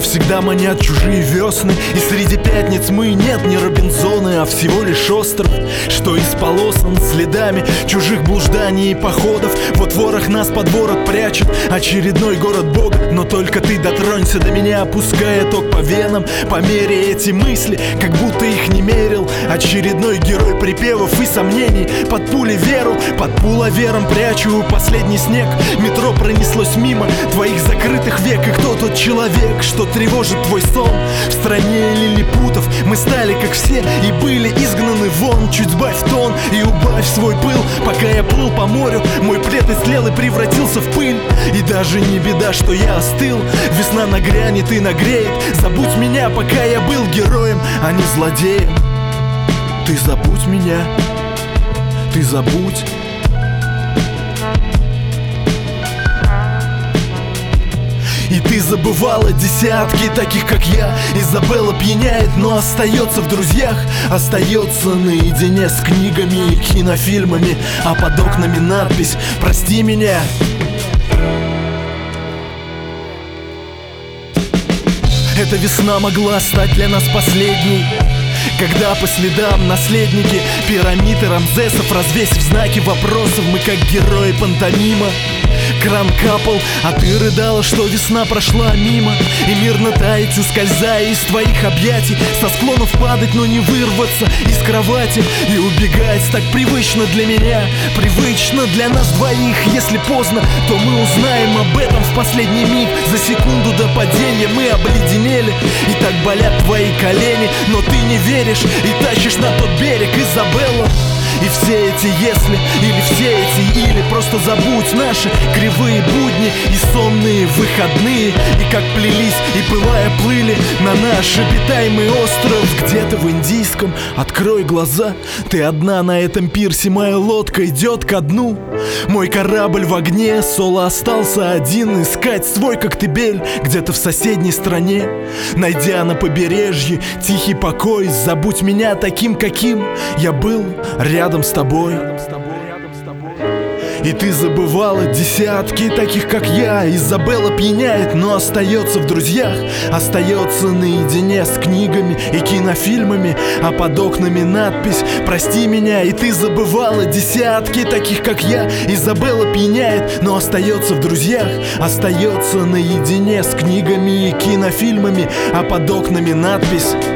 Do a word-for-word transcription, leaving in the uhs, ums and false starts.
всегда манят чужие весны, и среди пятниц мы нет не Робинзоны, а всего лишь остров, что исполосан следами чужих блужданий и походов. Вот ворох нас под ворот прячет, очередной город Бога. Но только ты дотронься до меня, опуская ток по венам. Померяй эти мысли, как будто их не мерил. Очередной герой припевов и сомнений. Под пули веру, под пуловером прячу последний снег. Метро пронеслось мимо твоих закрытых век. И кто тот человек, что тревожит твой сон? В стране лилипутов мы стали как все и были изгнаны вон. Чуть сбавь тон и убавь свой пыл. Пока я плыл по морю, мой плед истлел и превратился в пыль. И даже не беда, что я остыл. Весна нагрянет и нагреет. Забудь меня, пока я был героем, а не злодеем. Ты забудь меня, ты забудь. И ты забывала десятки таких, как я. Изабелла пьяняет, но остается в друзьях. Остается наедине с книгами и кинофильмами, а под окнами надпись «Прости меня». Эта весна могла стать для нас последней, когда по следам наследники пирамид и Рамзесов, развесив знаки вопросов, мы как герои пантомима. Кран капал, а ты рыдала, что весна прошла мимо. И мирно таять, ускользая из твоих объятий. Со склонов падать, но не вырваться из кровати. И убегать так привычно для меня, привычно для нас двоих. Если поздно, то мы узнаем об этом в последний миг. За секунду до падения мы обледенели. И так болят твои колени, но ты не веришь и тащишь на тот берег, Изабелла. И все эти если, или все эти или, просто забудь наши кривые будни и сонные выходные. И как плелись и пылая плыли на наш обитаемый остров где-то в Индийском. Открой глаза, ты одна на этом пирсе, моя лодка идет ко дну. Мой корабль в огне, Соло остался один. Искать свой коктебель где-то в соседней стране. Найдя на побережье тихий покой, забудь меня таким, каким я был рядом с тобой. И ты забывала десятки таких, как я. Изабелла пьяняет, но остается в друзьях. Остается наедине с книгами и кинофильмами, а под окнами надпись «Прости меня». И ты забывала десятки таких, как я. Изабелла пьяняет, но остается в друзьях. Остается наедине с книгами и кинофильмами, а под окнами надпись